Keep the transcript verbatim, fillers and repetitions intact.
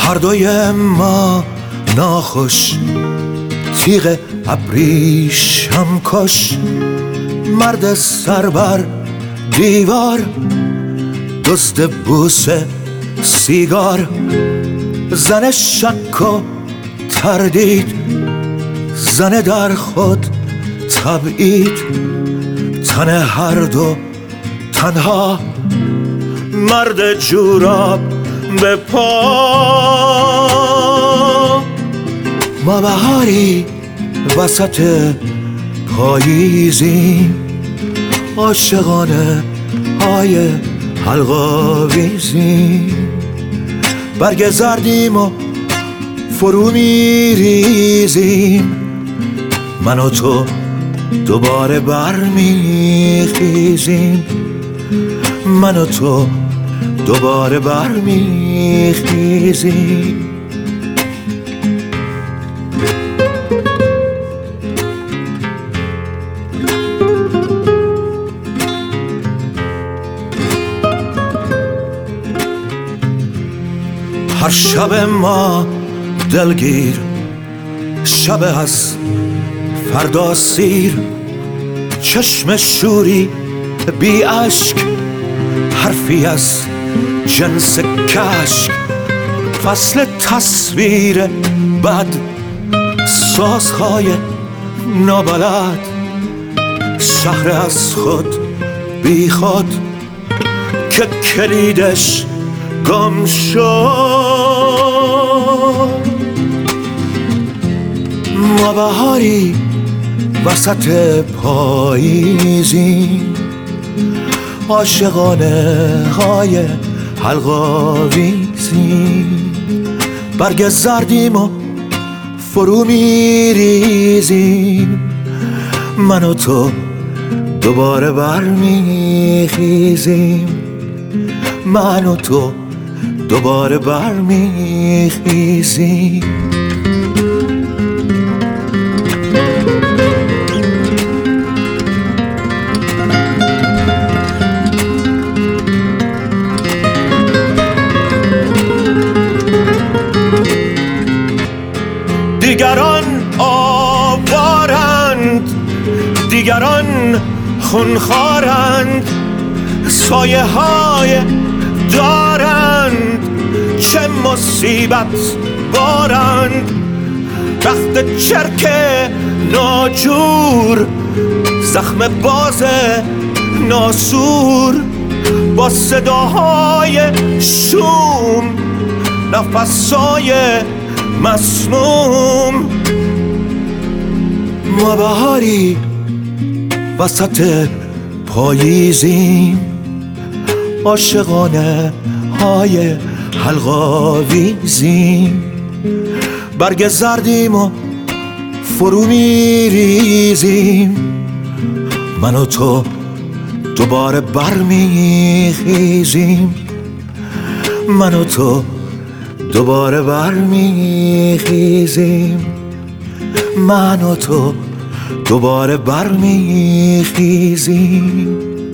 هر دوی ما ناخوش، تیغ ابریشم کش. مرد سربر دیوار، دزد بوسه سیگار. زن شک و تردید، زن در خود تبعید. تن هر دو تنها، مرد جوراب به پا. ما بهاری وسط پاییزیم، عاشقانه های حلقاویزیم. برگ زردیم و فرو میریزیم، من و تو دوباره برمیخیزیم. من و تو دوباره برمیخیزیم. هر شب ما دلگیر، شب از فردا سیر. چشم شوری بی اشک، حرفی از جنس کشک. فصل تصویر بد، سازهای نابلد. شهر از خود بی خود که کلیدش گم شد. ما بهاری وسط پاییزیم، عاشقانه های حلقاویزیم. برگ زردیم و فرو میریزیم، من و تو دوباره برمیخیزیم. من و تو دوباره برمیخیزیم. دیگران آوارند، دیگران خونخوارند. سایه های دارند، چه مصیبت بارند. رخت چرک ناجور، زخم باز ناسور. با صداهای شوم، نفسای مسموم. ما بهاری وسط پاییزیم، عاشقانه های حلقاویزیم. برگ زردیم و فرو میریزیم، من و تو دوباره برمیخیزیم. من و تو دوباره برمیخیزیم. من و تو دوباره برمیخیزیم.